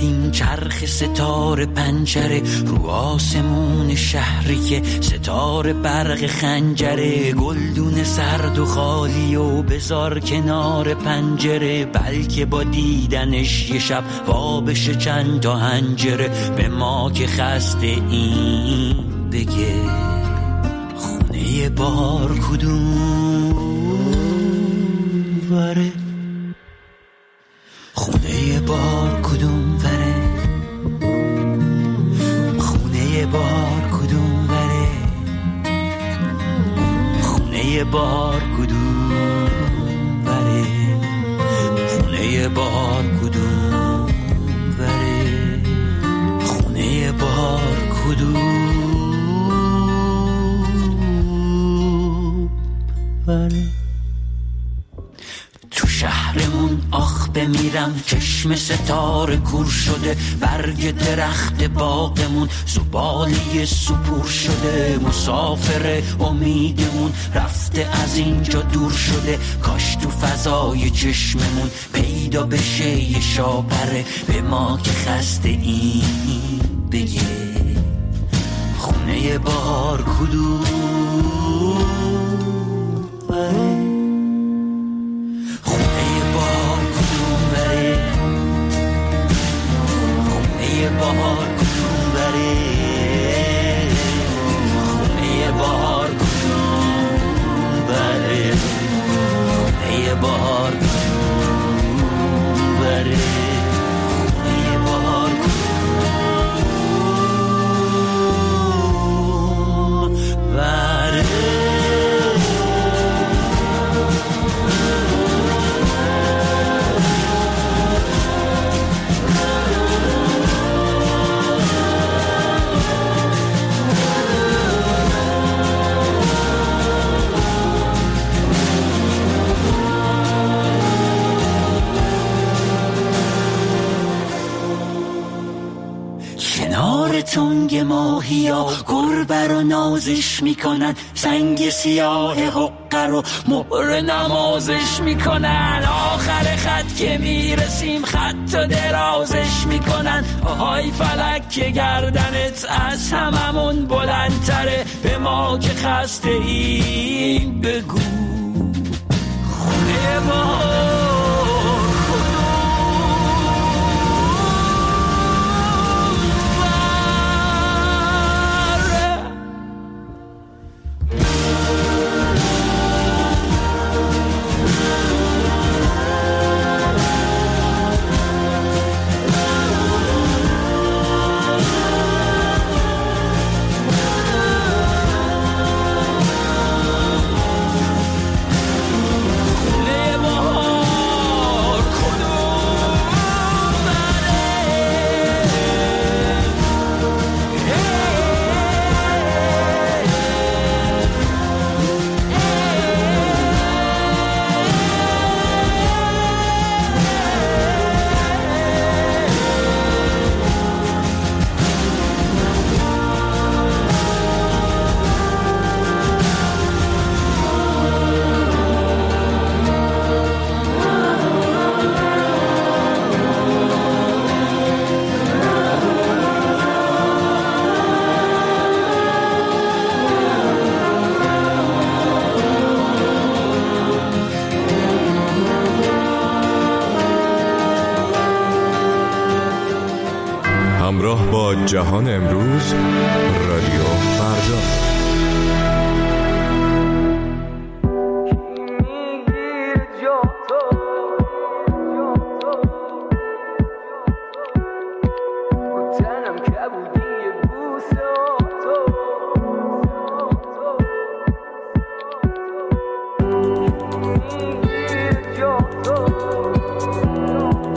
دیدیم چرخ ستاره پنجره رو آسمون شهری که ستاره برق خنجره، گلدون سرد و خالی و بذار کنار پنجره، بلکه با دیدنش یه شب وابش چند تا هنجره. به ما که خسته این بگه خونه بار کدوم وره، خونه بار کدوم وره، خونه بار کدوم وره، خونه بار کدوم وره، خونه بار کدوم وره، خونه بار کدوم وره. تو شهرمون آخ بمیرم چشم ستاره کور شده، برگ درخت باغمون زباله سپور شده، مسافر امیدمون رفته از اینجا دور شده، کاش تو فضای چشممون پیدا بشه یه شاپره. به ما که خسته این بگه خونه بار کدوم وره، بهار کدوم بره، خونه بهار کدوم بره، خونه بهار کدوم بره، خونه بهار کدوم بره. تنگ ماهیا گربه رو نازش میکنن، سنگ سیاه حقه رو مهر نمازش میکنن، آخر خط که میرسیم خط و درازش میکنن، آهای فلک که گردنت از هممون بلندتره. به ما که خسته این بگو خونه ما همراه با جهان امروز رادیو فردا.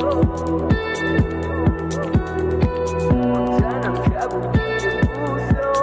So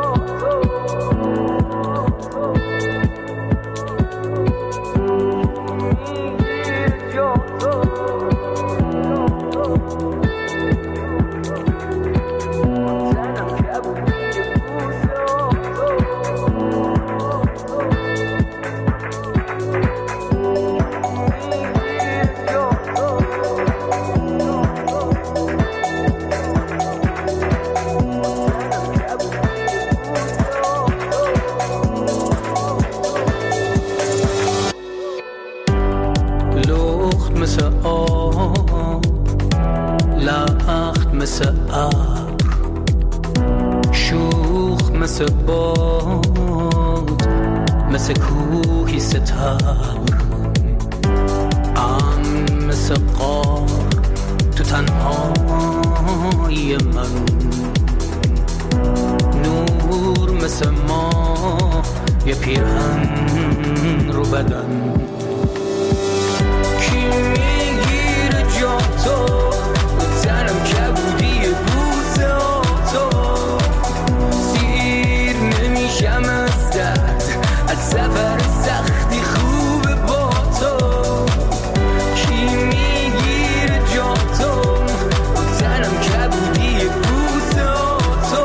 مثل باد، مثل کوهی ستار، مثل قار تو تنهایی من، نور مثل ما یه پیرهن رو بدن. کی میگیره جا تو تنم کبودی بوسه تو، سیر نمیشم از درد، از سفر سختی خوبه با تو. کی میگیره جا تو تنم کبودی بوسه تو،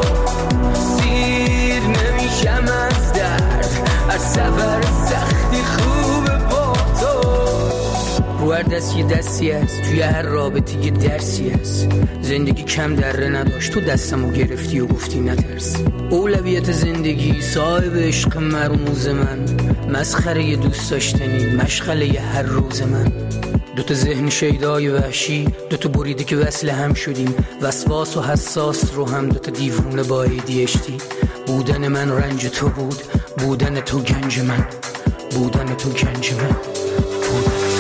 سیر نمیشم از درد، از سفر سختی خوبه با تو. رو هر دست یه دستی هست، توی هر رابطه یه درسی هست. زندگی کم دره نداشت، تو دستمو گرفتی و گفتی نترس. اولویت زندگی صاحب عشق مرموز من، مسخره یه دوست داشتنی مشغله یه هر روز من. دوتا ذهن شیدای وحشی، دوتا بریده که وصل هم شدیم، وسواس و حساس رو هم دوتا دیوونه با ADHD. بودن من رنج تو بود، بودن تو گنج من، بودن تو گنج من، بودن تو.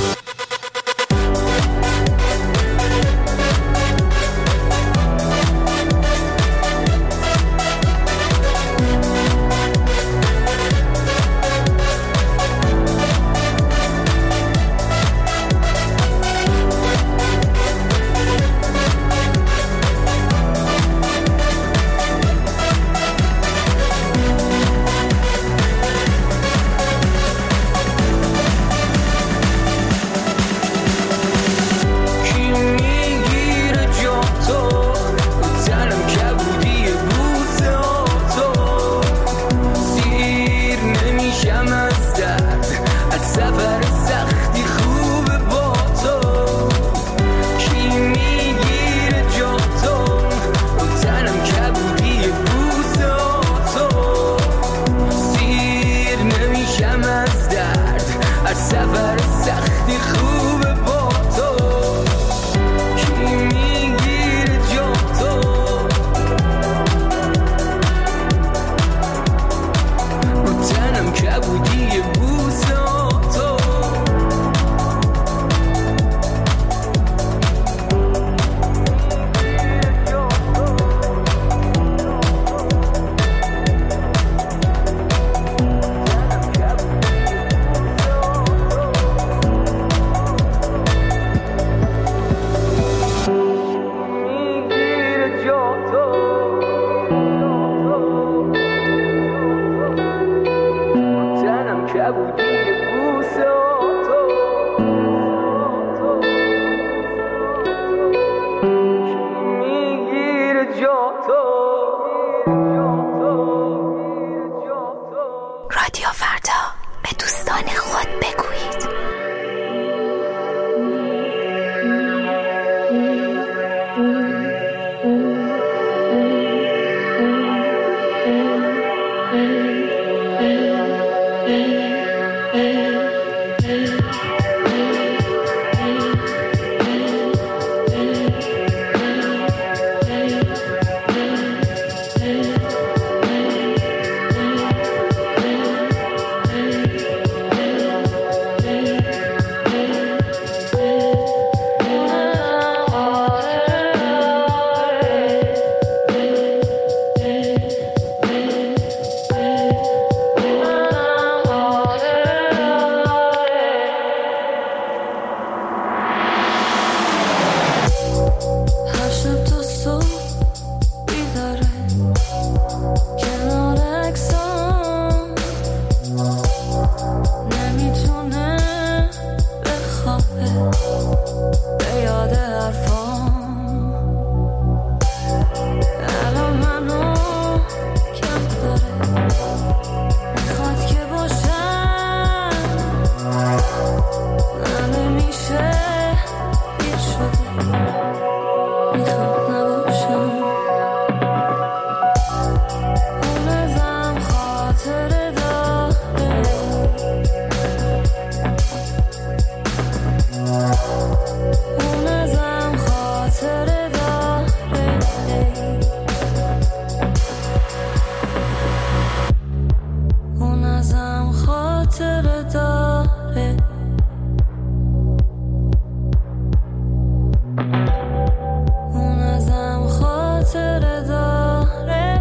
رادیو فردا، به دوستان خود بگویید. خاطر داره، اون ازم خاطر داره.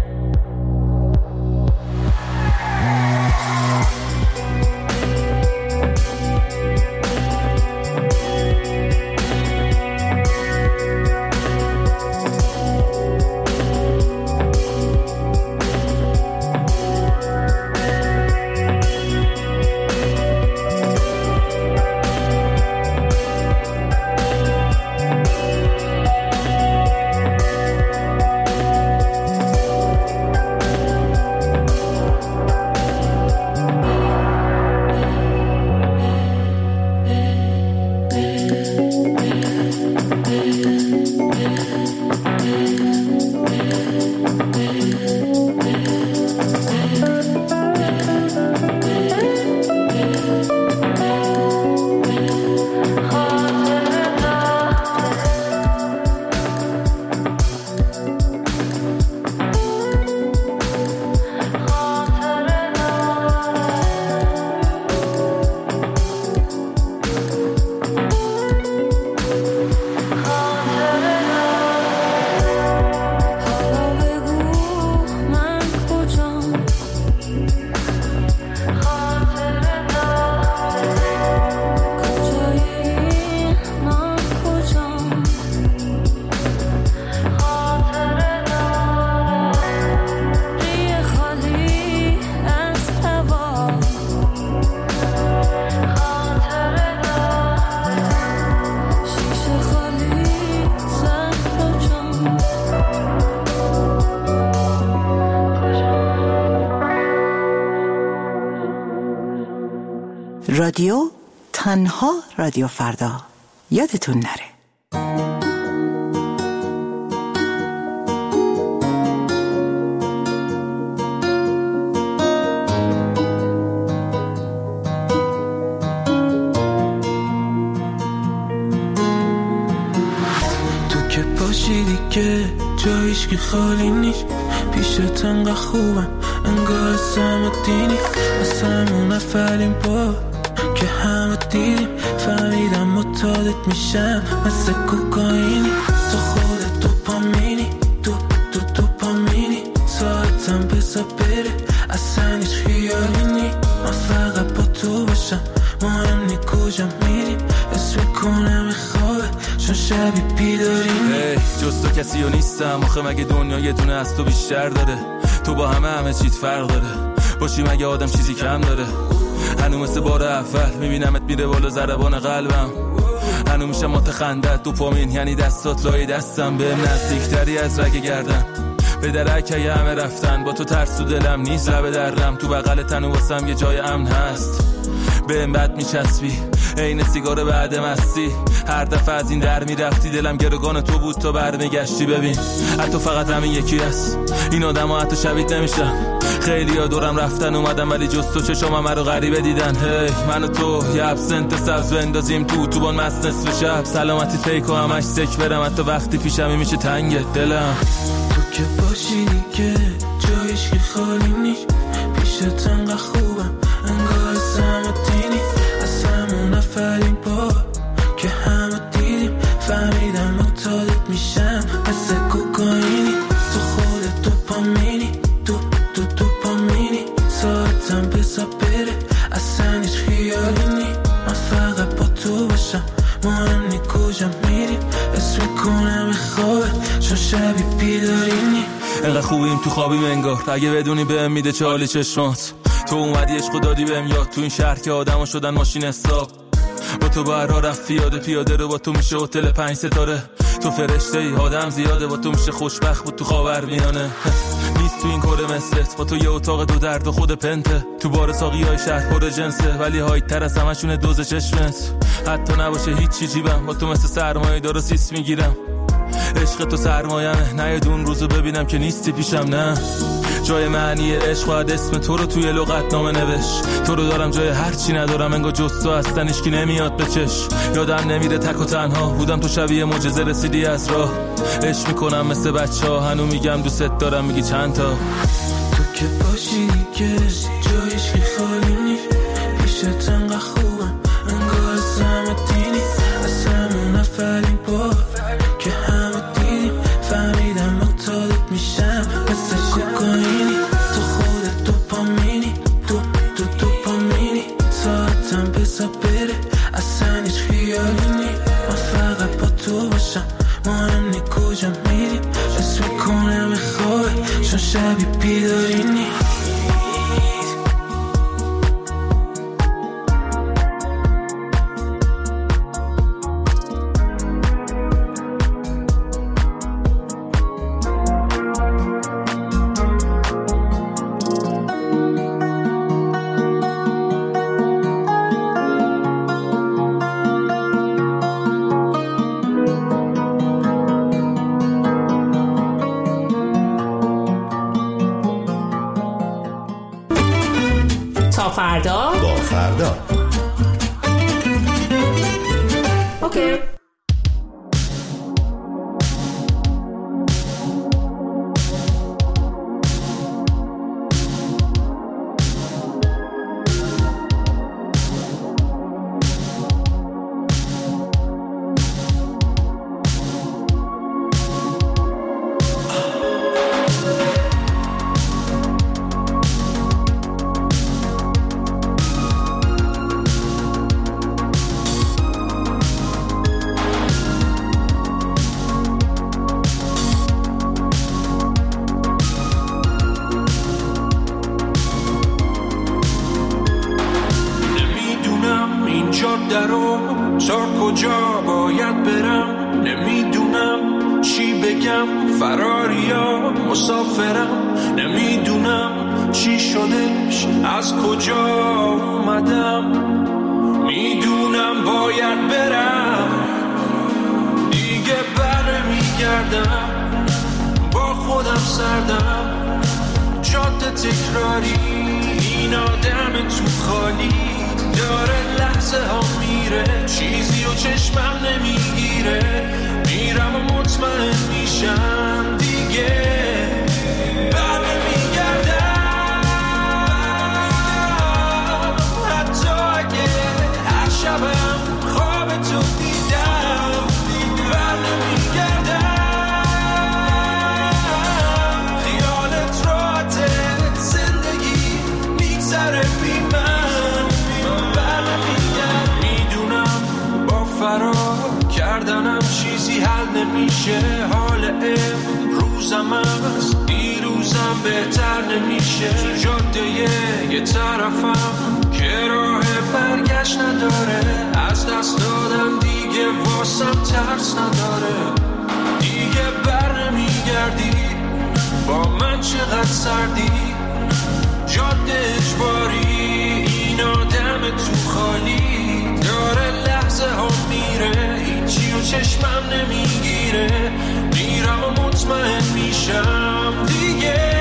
رادیو تنها رادیو فردا، یادتون نره. تو که باشی دیگه جایش که خالی نیست، پیشت انقدر خوبم انگار سمتینی، مثل همون نفرین با که همه دیدیم، فهمیدم متعادت میشم مثل کوکائینی. تو خودت دوپامینی، دوپامینی، ساعتم بزا بره اصلا هیچ خیالی نی، من فقط با تو باشم مهم نی کجا میریم، اسم کنم خوابه چون شبی بیدارینی. جز تو کسی رو نیستم آخه، مگه دنیا یه دونه از تو بیشتر داره؟ تو با همه چیز فرق داره، باشی مگه آدم چیزی کم داره؟ هنو مثل بار اول میبینمت میره بالا ضربان قلبم، هنو میشم متخندت دوپامین یعنی دستات لای دستم، بهم نزدیکتری از رگ گردن به درک همه رفتن، با تو ترس تو دلم نیست لب دردم، تو بغل تنو واسم یه جای امن هست، بهم بد میچسبی عین سیگار بعد مستی، هر دفعه از این در میرفتی دلم گروگان تو بود تا برمیگشتی. ببین حتی فقط همین یکی هست، این آدم ها حتی شبیه نمیشم، خیلی ها دورم رفتن اومدم ولی جز تو چشام من رو غریبه دیدن. هی من و تو یه ابسنت سبز بندازیم تو بان مست نصف شب، سلامتی تیک و همش سک برم حتی وقتی پیشمی میشه تنگ دلم. تو که باشی دیگه جایش که خالی نیست، پیشت انقدر خوبم انگار سمتینی، از همون نفرین با که همه دیدیم، فهمیدم متعادت میشم مثل کوکائینی. تو خودت دوپامینی، دوپامینی، ساعتم بزا بره اصلا هیچ خیالی نی، من فقط با تو باشم مهم نی کجا میریم، اسم کنم خوابه چون شبی بیدارینی. انقدر خوبیم تو خوابیم انگار، اگه بدونی بهم میده چالی چشمات، تو اومدی عشق دادی بهم یاد، تو این شهر که آدم ها شدن ماشین حساب، با تو بر راه رفت پیاده رو با تو میشه هتل 5 ستاره، تو فرشته ای آدم زیاده با تو میشه خوشبخت بود تو خاورمیانه، نیست تو این کره مثلت، با تو یه اتاق دو درد و خود پنته، تو بار ساقیای شهر پر جنسه ولی هایت تر از همشونه دوز چشمت، حتی نباشه هیچی جیبم با تو مثل سرمایه دار و سیس میگیرم، عشق تو سرمایمه نیاد اون روزو ببینم که نیستی پیشم، نه جای معنی عشق و اسم تو رو توی لغت نامه نوش، تو رو دارم جای هر چی ندارم انگار جز تو هستن هیچکی نمیاد به چش، یادم نمیره تک و تنها بودم تو شبیه معجزه رسیدی از راه، عشق میکنم مثل بچه ها هنو میگم دوست دارم میگی چند تا. تو که باشی دیگه جایش که خالی نیست، بذار بره، اصلا هیچ خیالی نی. من فقط با تو باشم، مهم نی کجا میری. حس میکنم خوابه چون شبی بیداری نی. فردا با فردا. اوکی. تا کجا باید برم، نمیدونم چی بگم. فراریا مسافرم، نمیدونم چی شدش، از کجا اومدم. میدونم باید برم، دیگه برمیگردم. با خودم سردم، جاده تکراری، این آدم تو خالی داره لحظه ها میره، چیزی و چشمم نمیگیره. میرم و مطمئن میشم دیگه برمیگردم. حتی اگه هر شبم خواب تو دیدم برمیگردم. خیالت راحته، زندگی میگذره بی من. فرار کردنم چیزی حل نمیشه، حال امروزم از دیروزم بهتر نمیشه. تو جاده یه طرفم که راه برگشت نداره، از دست دادم دیگه واسم ترس نداره. دیگه بر نمیگردی، با من چقدر سردی. جاده اجباری، این آدم تو خالی داره لحظه ها میره، هیچی و چشمم نمیگیره. میرم و مطمئن میشم دیگه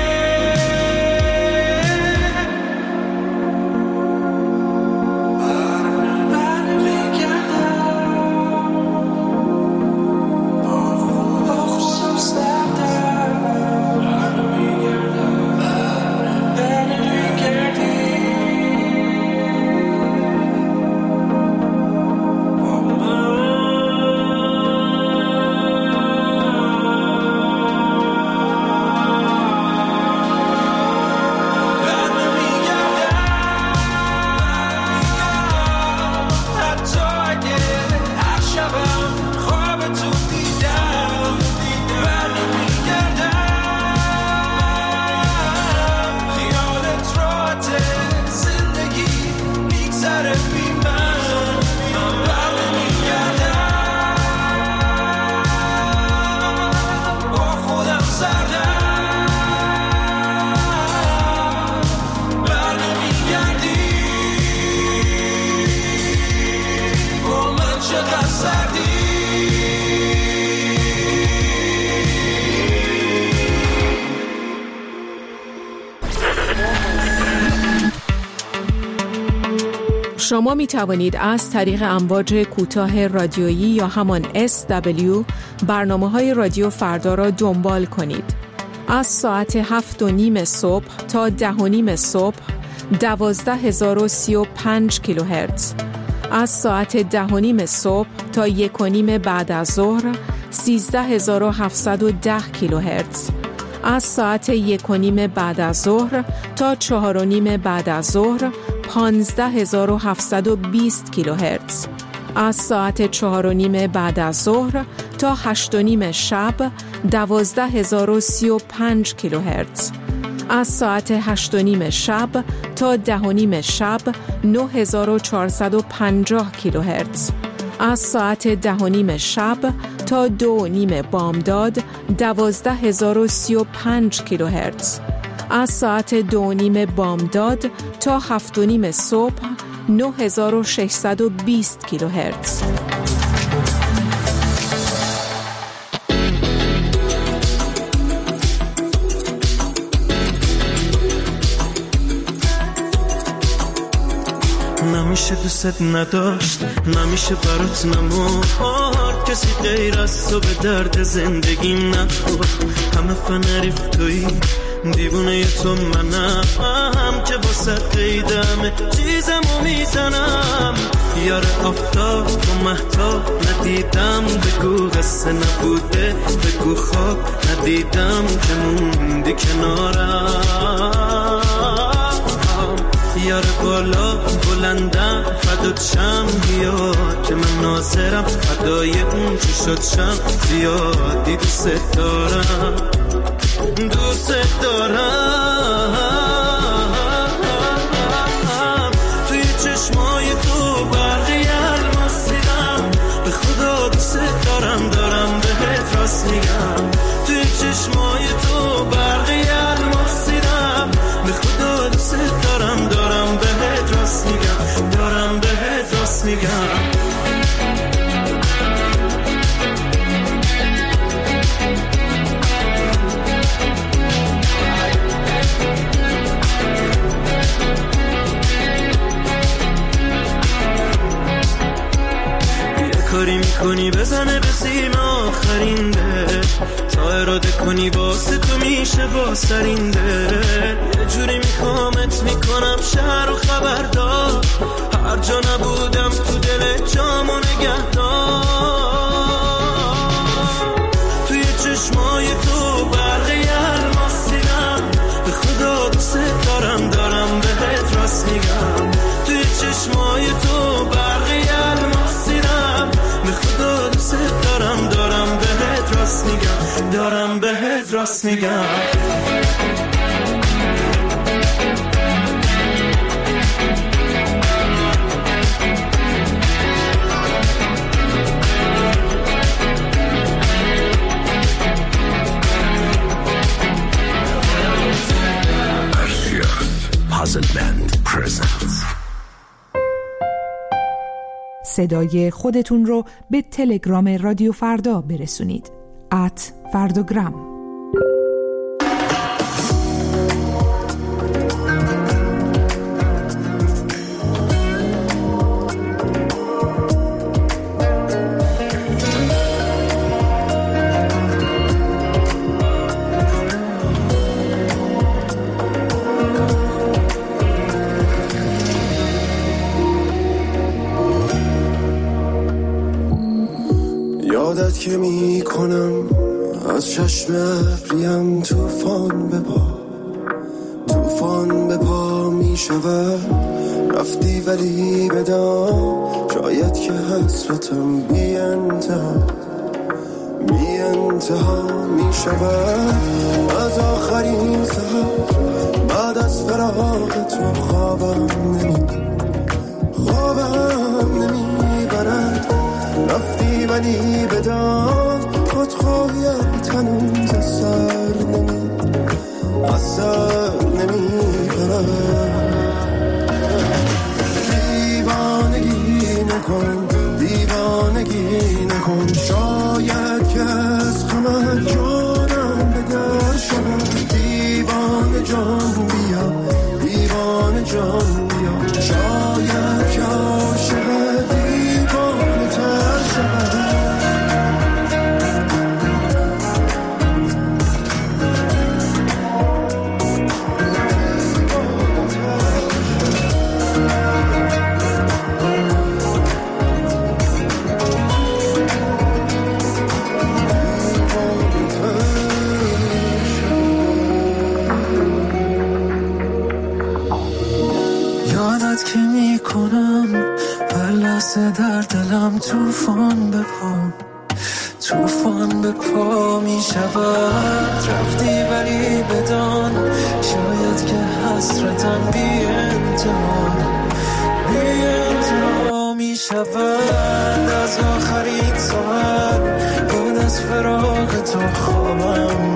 شما می توانید از طریق امواج کوتاه رادیویی یا همان SW برنامه‌های رادیو فردا را دنبال کنید. از ساعت 7:30 صبح تا 10:30 صبح 12035 کیلوهرتز. از ساعت 10:30 صبح تا 1:30 بعد از ظهر 13710 کیلوهرتز. از ساعت 1:30 بعد از ظهر تا 4:30 بعد از ظهر 15720 کیلوهرتز. از ساعت 4:30 بعد از ظهر تا 8:30 شب 12035 کیلوهرتز. از ساعت 8:30 شب تا 10:30 شب 9450 کیلوهرتز. از ساعت 10:30 شب تا 2:30 بامداد 12035 کیلوهرتز. از ساعت 2:30 بامداد تا 7:30 صبح 9620 کیلوهرتز. نمیشه دوست نداشت، نمیشه برات نمورد، کسی غیر از تو به درد زندگیم نخورد. همه فنریف تویی، دیوونه تو منم که با صد قیدمه چیزمو میزنم. یار آفتاب و مهتاب ندیدم، بگو قصه نبوده، بگو خواب ندیدم که موندی کنارم. یار بالا بلندم فدات شم، بیا که من ناظرم فدای اون چی شد شم. زیادی دوست دارم، دوست دارم. توی چشمای تو برقی الماس دیدم، به خدا دوست دارم، دارم بهت راست میگم. توی چشمای تو برقی الماس دیدم، به خدا دوست دارم، دارم بهت راست میگم، دارم بهت راست میگم. کاری میکنی بزنه به سیم آخرین ده، تا اراده کنی واسه تو میشه با سرینده. یه جوری میخوامت میکنم شهر و خبردار، هر جا نبودم تو دل جامو نگهدار. توی چشمای تو برقی الماس دیدم، به خدا دوست دارم، دارم بهت راست میگم. توی چشمای تو برقی الماس دیدم، به خدا دوست دارم، دارم بهت راست میگم، دارم بهت راست میگم. صدای خودتون رو به تلگرام رادیو فردا برسونید. @فرداگرام. یادت که می کنم از چشم ابریم توفان به پا می شود. رفتی ولی بدان شاید که حسرتم بی انتها می شود. از آخرین سحر بعد از فراق تو خوابم نمی برد. رفتی ولی بدان خودخواهیت هنوز از سر نمی برد. دیوانگی نکن شاید که از غمت جانم به در شود. دیوانه جان بیا شاید که عاشقت دیوانه تر شود. می کنم، هر لحظه در دلم توفان به پا می شود. رفتی ولی بدان شاید که حسرتم بی انتها می شود. از آخرین ساعت بعد از فراق تو خوابم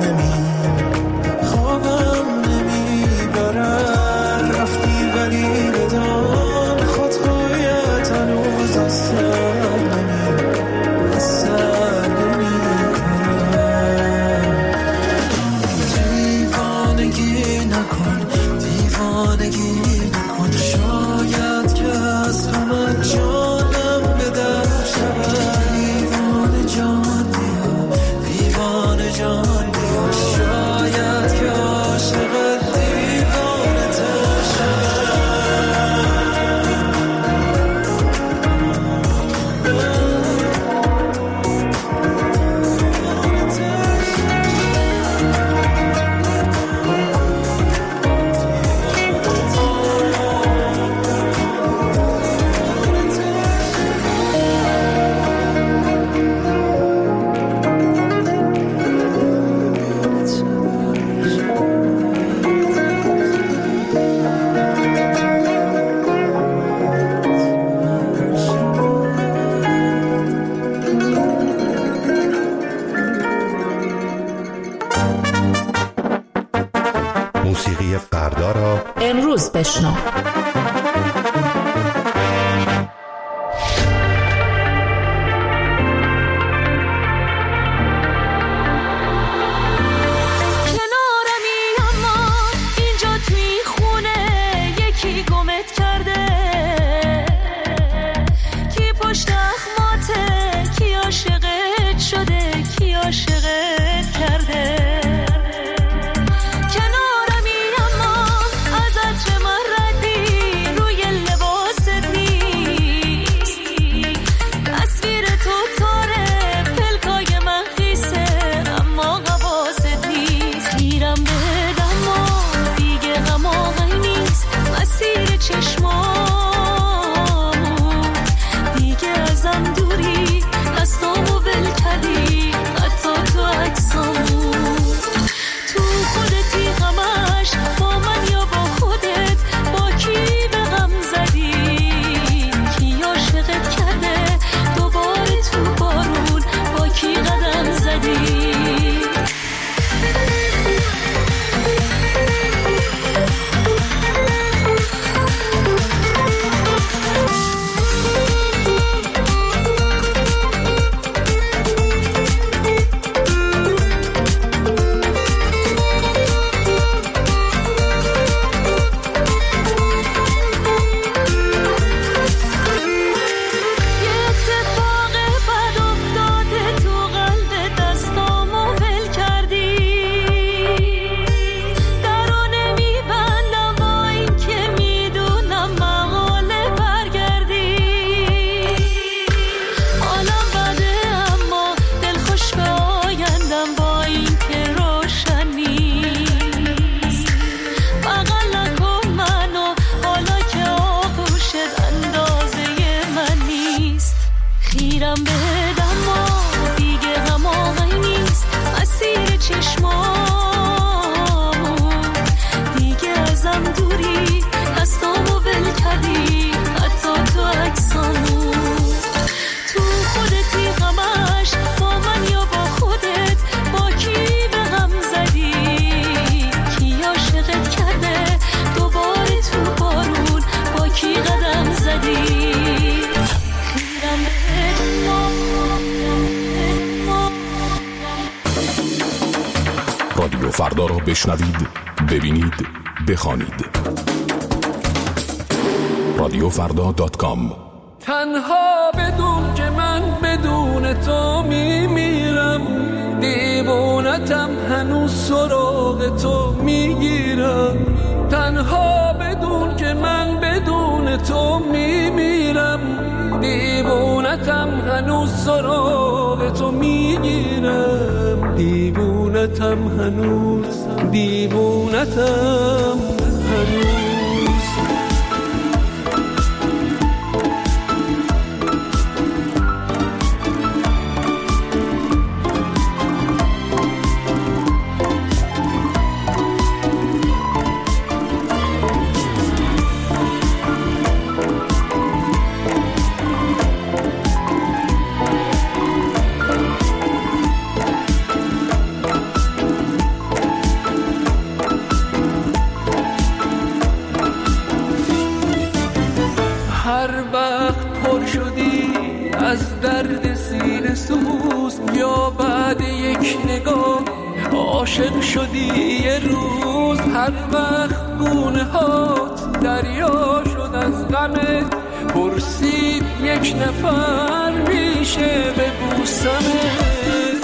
نمی برد. رفتی ولی بدان خودخواهیت هنوز از سر نمی کنم. دیوانگی نکن شاید که از تو من جانم به در شود. دیوانه جان بیا شاید که عاشقت دیوانه تر موسیقی فردا را امروز بشنو. رادیو فردا را بشنوید، ببینید، بخوانید. رادیوفردا.com. تنها بدون که من بدون تو میمیرم، دیوونتم هنوز سراغ تو میگیرم. تنها بدون که من بدون تو میمیرم، دیوونتم هنوز سراغ تو میگیرم. دیوونتم هنوز هر وقت پر شدی از درد سینه سوز، یا بعد یک نگاه عاشق شدی یه روز. هر وقت گونه هات دریا شد از غمت، پرسید یک نفر میشه ببوسمت.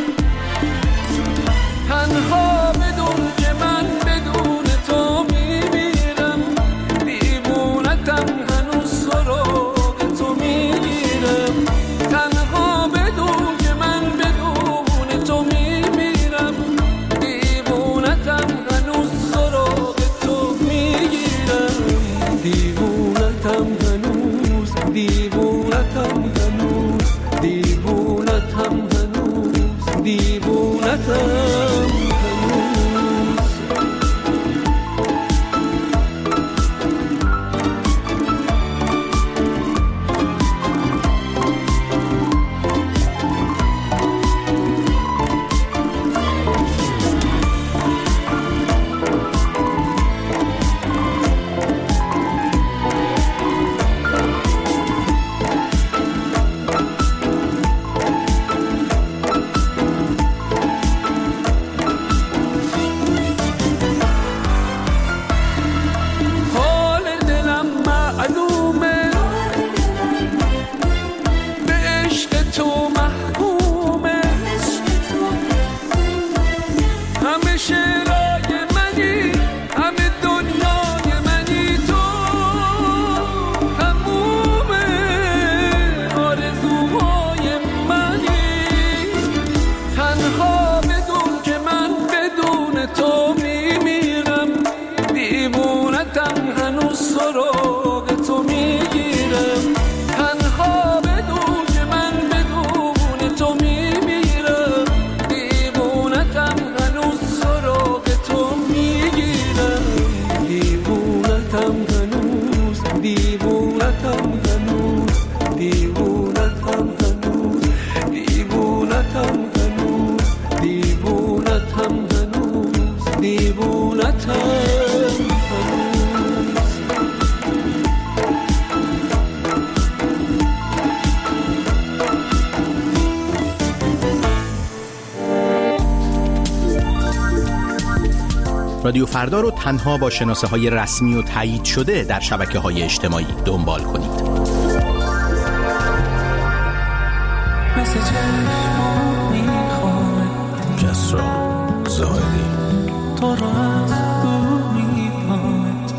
تنها بدون که من بدون تو میمیرم، دیوونتم هنوز سراغ تو میگیرم. تنها بدون که من بدون تو میمیرم، دیوونتم هنوز سراغ تو میگیرم. دیوونتم هنوز، دیوونتم هنوز، دیوونتم هنوز، دیوونتم. رادیو فردا رو تنها با شناسه‌های رسمی و تایید شده در شبکه‌های اجتماعی دنبال کنید. کسرا زاهدی تو را از دور می‌پامد،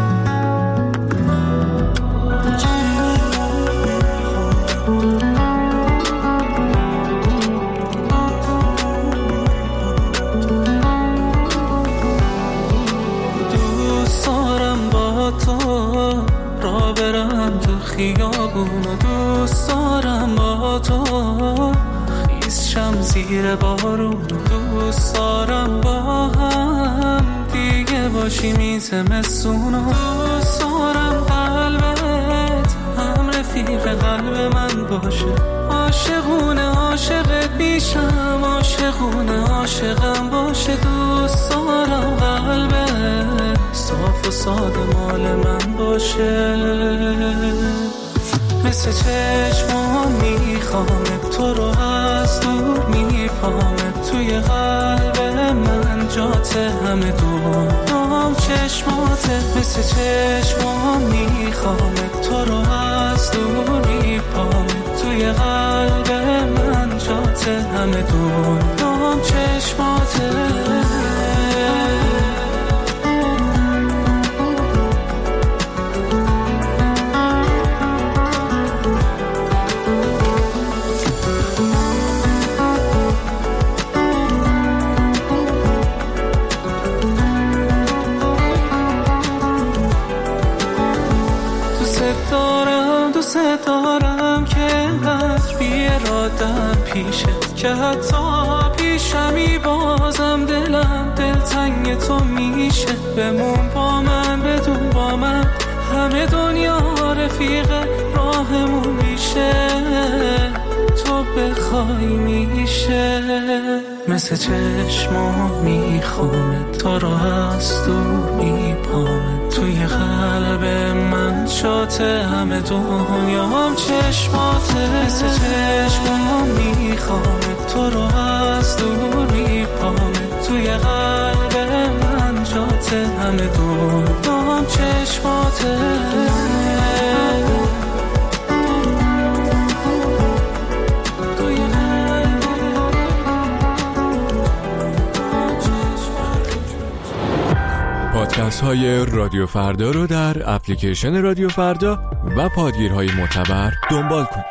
دوست دارم با تو را برم تو خیابون، دوست دارم با تو خیزشم زیر بارون، دوست دارم با هم دیگه باشیم این زمستون، دوست دارم قلبت هم رفیق قلب من باشه، عاشقونه عاشقت میشم، عاشقونه عاشقم باشه، دوست دارم قلبت صاف و ساده مال من باشه، مثل چشمام میخوامت تو رو از دور میپامت، توی قلب من جات همه دورم چشماتت، مثل چشمام میخوامت تو رو از دور میپامت، توی قلب من جات همه دورم چشماتت. دوست دارم که انقدر بی‌اراده‌ام پیشت، که حتی پیشمی بازم دلم دلتنگ تو میشه، بمون با من بدون با من همه دنیا رفیق راهمون میشه، تو بخوای میشه، مثل چشمات میخوام تو رو از دور میپام توی قلب من شاته همه دنیام چشماته مثل چشمات میخوام تو رو از دور میپام توی قلب من شاته همه دنیام چشماته پادکست های رادیو فردا رو در اپلیکیشن رادیو فردا و پادگیرهای معتبر دنبال کنید.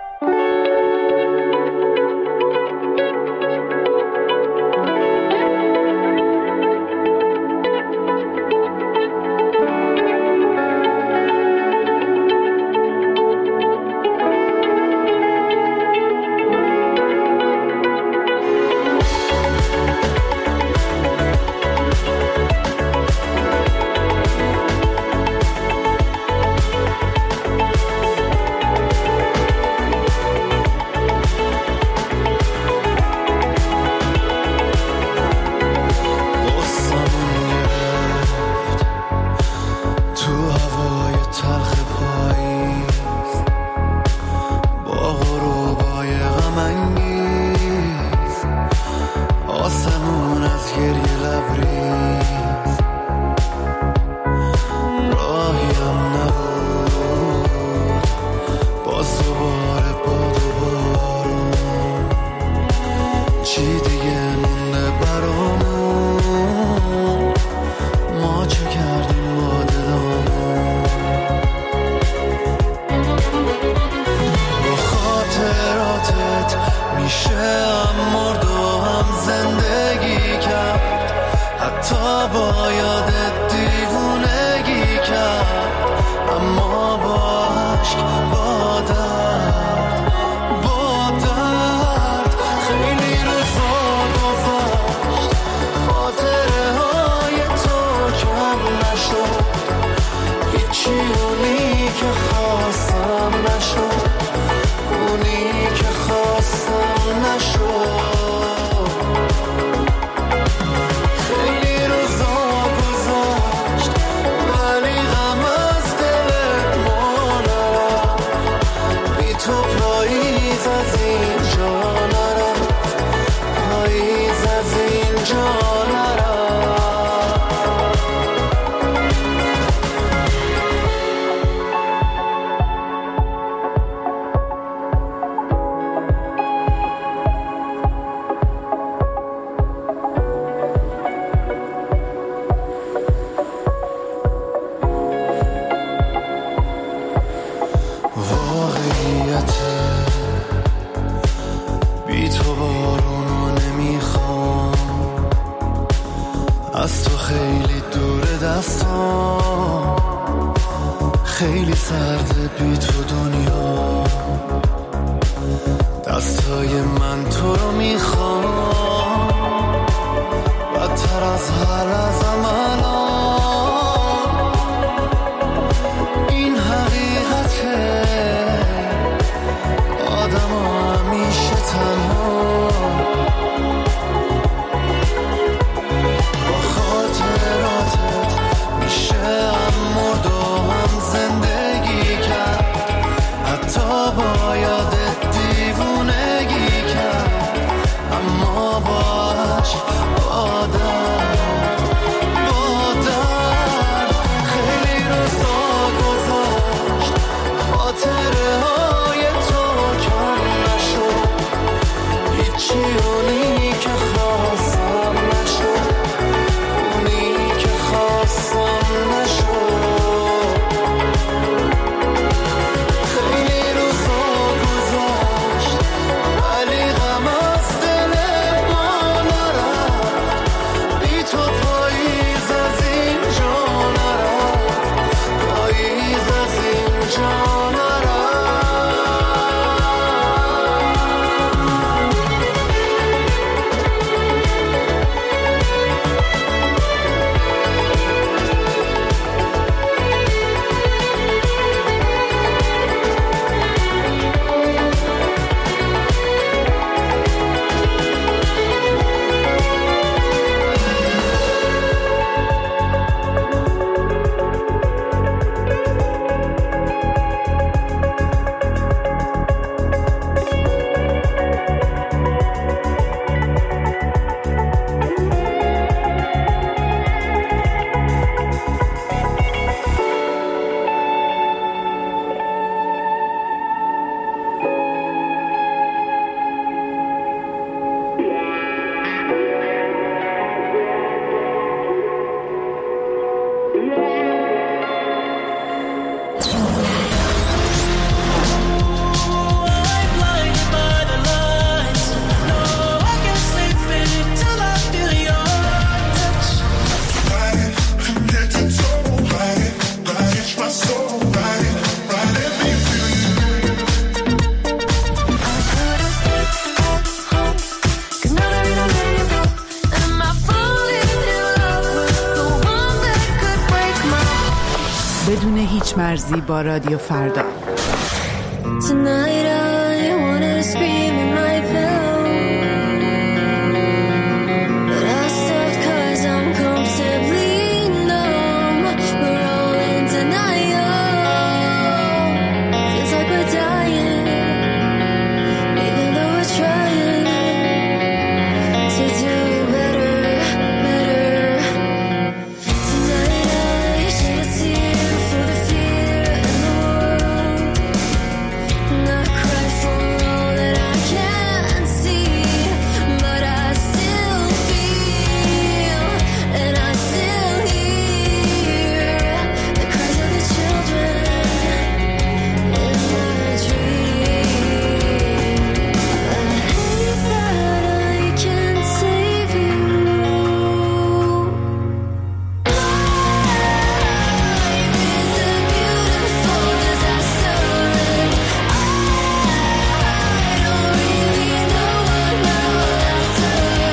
خیلی سرده بی تو دنیا دستای من تو رو میخوام بدتر از هر لحظه‌م الان این حقیقته آدم ها همیشه تنها با خاطراتت میشه مرد و هم زندگی کرد حتی با یادت دیوونگی کرد اما باش با درد کشاورزی با رادیو فردا. Tonight I wanna scream in my pillow, but I stopped 'cause I'm comfortably numb. We're all in denial. Feels like we're dying, even though we're trying to do better, better. Tonight I shed a tear for the fear in the world. Not cry for all that I can't see, but I still feel and I still hear the cries of the children in my dream. I hate that I can't save you. Life is a beautiful disaster, and I don't really know what now after.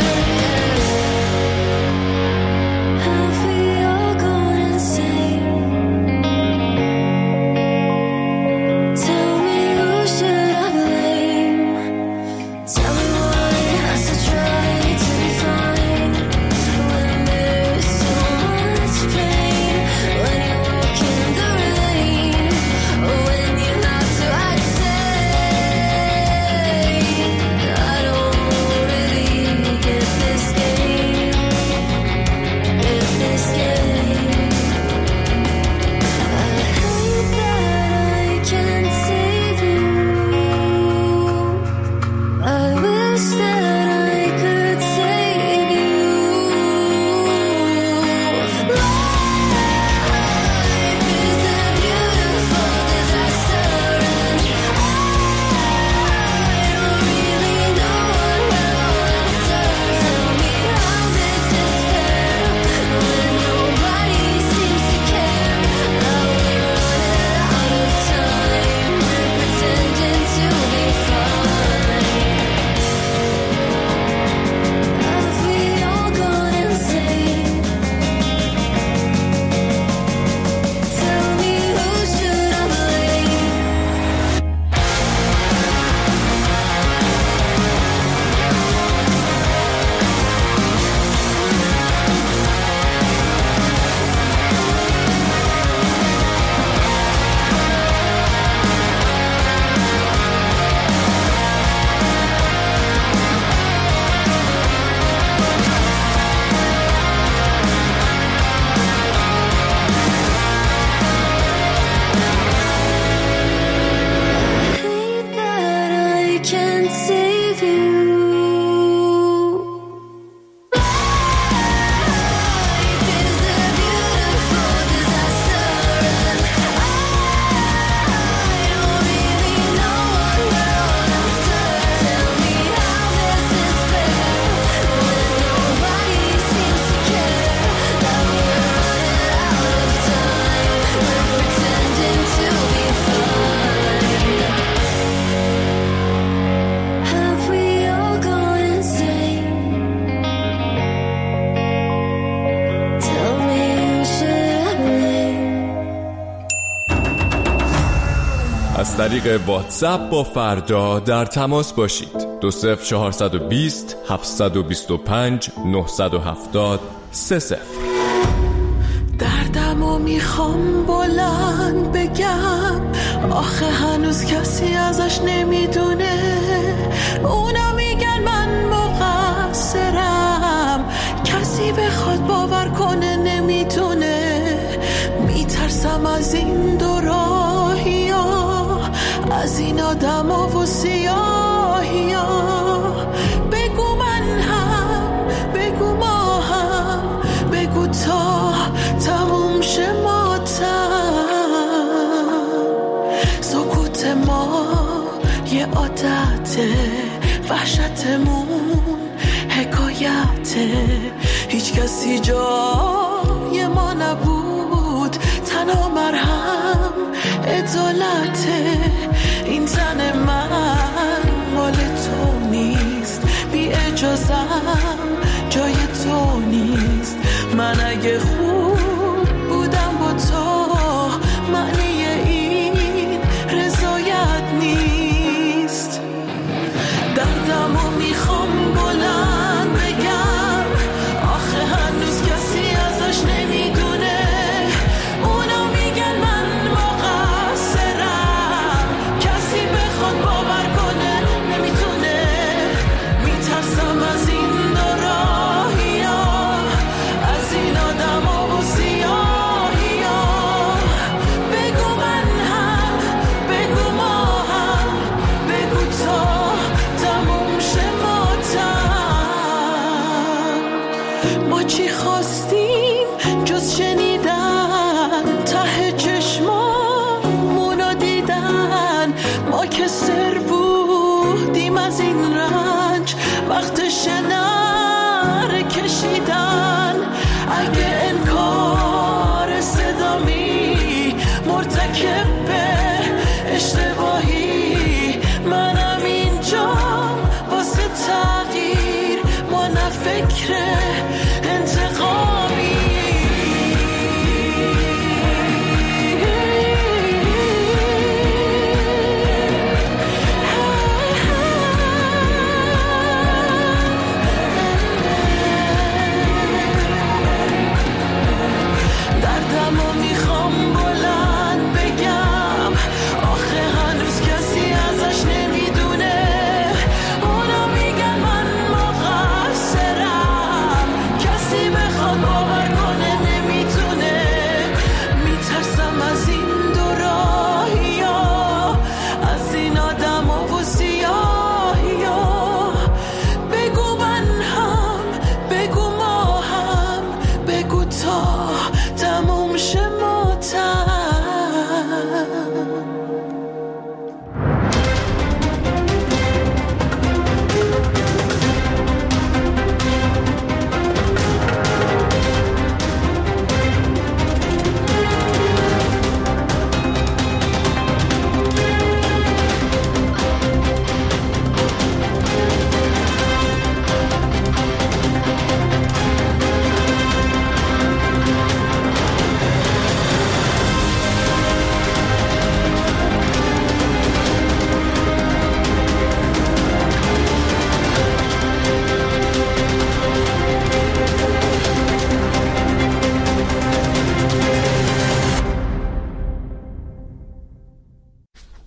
Have we all gone insane? Tell me, who should I blame? Tell me why it has to try to be fine when there's so much pain. When you walk in the rain, or when you have to act sane. I don't really get this game, get this game. I hate that I can't save you. I wish that I could save you. Life is a beautiful disaster, and I don't really know what now after. Tell me how this is fair when nobody seems to care. Now we're running out of time, we're pretending to be fine. Have we all gone insane? Tell me, who should I blame? I hate that I can't save you. Life is a beautiful disaster, and I don't really know what we're on after. Tell me how this is fair when nobody seems to care. Now we're running out of time, we're pretending to be fine. Have we all gone insane? Tell me, who should I blame? از طریق واتساپ با فردا در تماس باشید. 20420 725 970 30. دردمو میخوام بلند بگم، آخه هنوز کسی ازش نمیدونه. اونا میگن من مقصرم، کسی بخواد باور کنه نمیتونه. میترسم از این دو راهیا، از این آدما و سیاهیا. بگو من هم، بگو ما هم، بگو تا تموم شه ماتم. سکوت ما یه عادته، وحشتمون حکایته. هیچ کسی جای ما نبود، تنها مرهم عدالته. این تن من مال تو نیست، بی اجازم جای تو نیست. من اگه خوب بودم با تو، معنی که سر بودیم از این رنج وقت شنر کشیدن. اگه انکار صدامی مرتکب به اشتباهی، منم اینجا واسه تغییر، ما نه فکر